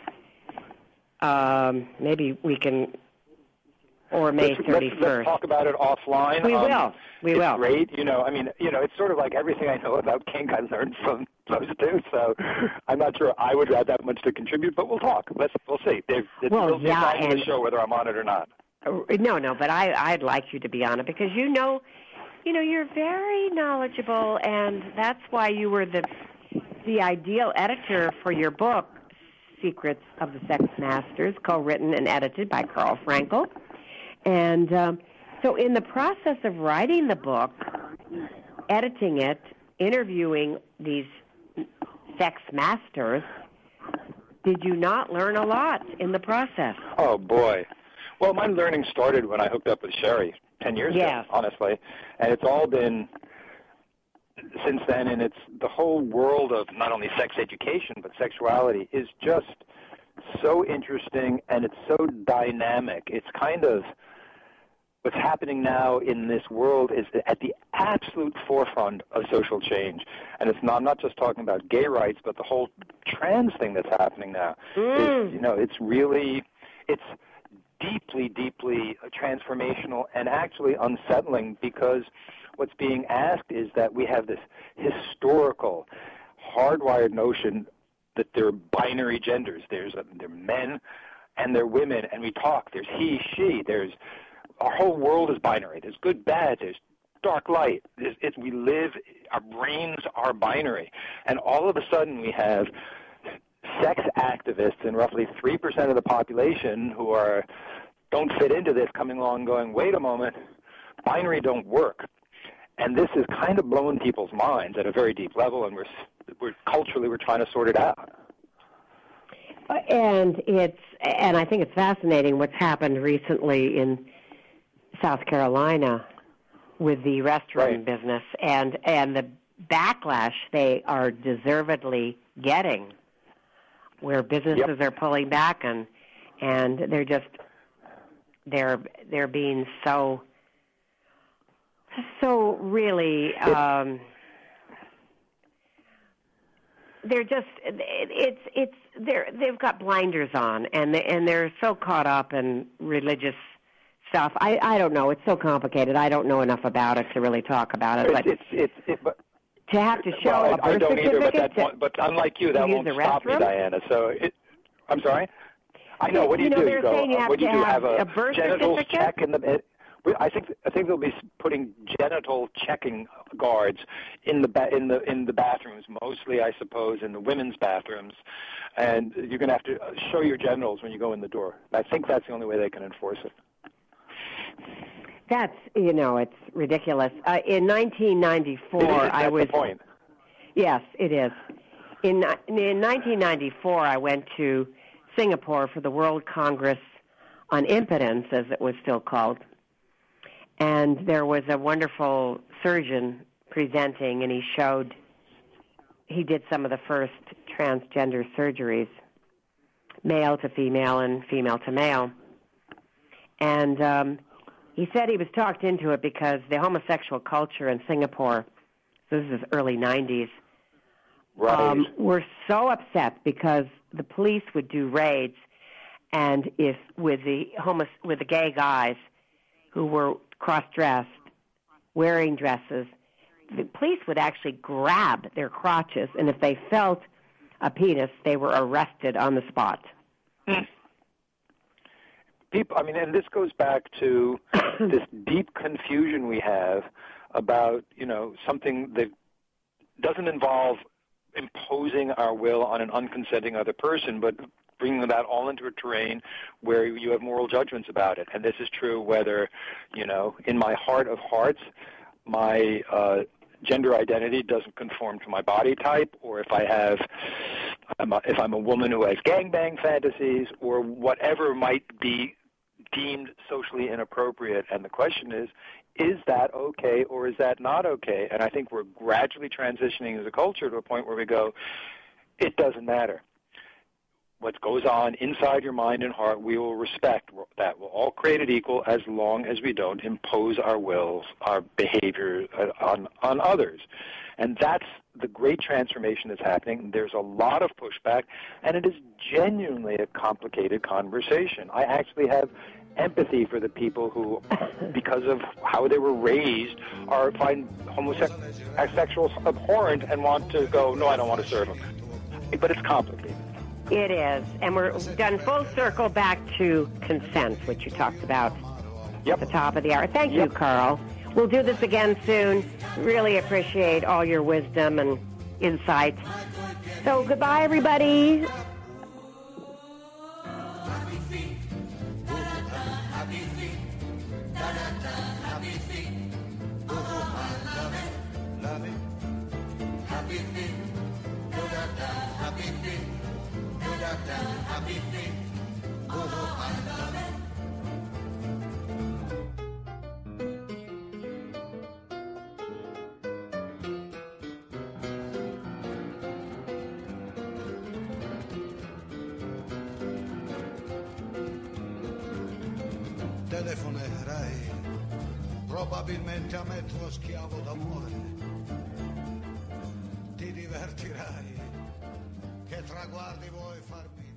Um, maybe we can... Or May thirty-first. Let's, let's talk about it offline. We um, will. We it's will. Great. You know, I mean, you know, it's sort of like everything I know about kink I learned from those two. So I'm not sure I would have that much to contribute, but we'll talk. Let's we'll see. It's, well, we'll yeah, and the show whether I'm on it or not. No, no, but I I'd like you to be on it, because you know, you know, you're very knowledgeable, and that's why you were the the ideal editor for your book, Secrets of the Sex Masters, co-written and edited by Carl Frankel. And um, so in the process of writing the book, editing it, interviewing these sex masters, did you not learn a lot in the process? Oh, boy. Well, my learning started when I hooked up with Sherry ten years yes. ago, honestly. And it's all been since then, and it's the whole world of not only sex education, but sexuality is just so interesting, and it's so dynamic. It's kind of... What's happening now in this world is at the absolute forefront of social change. And it's not, I'm not just talking about gay rights, but the whole trans thing that's happening now. Mm. Is, you know, it's really, it's deeply, deeply transformational and actually unsettling, because what's being asked is that we have this historical, hardwired notion that there are binary genders. There's a, there are men and there are women, and we talk. There's he, she, there's... Our whole world is binary. There's good, bad. There's dark, light. It's, it's, we live, our brains are binary. And all of a sudden we have sex activists in roughly three percent of the population who are don't fit into this coming along going, wait a moment, binary don't work. And this is kind of blowing people's minds at a very deep level, and we're, we're culturally we're trying to sort it out. And it's and I think it's fascinating what's happened recently in South Carolina with the restaurant right. business and and the backlash they are deservedly getting, where businesses yep. are pulling back and and they're just they're they're being so so really um, they're just it's it's they're they've got blinders on and they, and they're so caught up in religious stuff. I I don't know. It's so complicated. I don't know enough about it to really talk about it. But it's it's, it's it, but, to have to show well, a birth I, I don't either. But certificate, that, but unlike you, that won't stop me, Diana. So it, I'm sorry. I know. What do you, you know, do? You go. You have what do you to do? Have, have a, a birth genitals certificate? check in the. It, I think I think they'll be putting genital checking guards in the ba- in the in the bathrooms, mostly I suppose in the women's bathrooms, and you're going to have to show your genitals when you go in the door. I think that's the only way they can enforce it. That's you know it's ridiculous. Uh, in nineteen ninety-four, it is, that's I was. The point. Yes, it is. In in nineteen ninety-four, I went to Singapore for the World Congress on Impotence, as it was still called. And there was a wonderful surgeon presenting, and he showed, he did some of the first transgender surgeries, male to female and female to male. And um, he said he was talked into it because the homosexual culture in Singapore, so this is early nineties, right. um, were so upset because the police would do raids, and if with the homo- with the gay guys who were cross-dressed, wearing dresses, the police would actually grab their crotches, and if they felt a penis, they were arrested on the spot. People, I mean, and this goes back to this deep confusion we have about, you know, something that doesn't involve imposing our will on an unconsenting other person, but bringing that all into a terrain where you have moral judgments about it. And this is true whether, you know, in my heart of hearts, my uh, gender identity doesn't conform to my body type, or if I have, I'm a, if I'm a woman who has gangbang fantasies, or whatever might be deemed socially inappropriate. And the question is, is that okay or is that not okay? And I think we're gradually transitioning as a culture to a point where we go, it doesn't matter. What goes on inside your mind and heart, we will respect that. We're all created equal as long as we don't impose our wills, our behavior on, on others. And that's the great transformation that's happening. There's a lot of pushback, and it is genuinely a complicated conversation. I actually have empathy for the people who, because of how they were raised, are find homosexuals abhorrent and want to go, no, I don't want to serve them. But it's complicated. It is, and we're done full circle back to consent, which you talked about yep. at the top of the hour. Thank yep. you, Carl. We'll do this again soon. Really appreciate all your wisdom and insight. So goodbye, everybody. Telefonerai, probabilmente a me tuo schiavo d'amore. Ti divertirai, che traguardi vuoi farmi?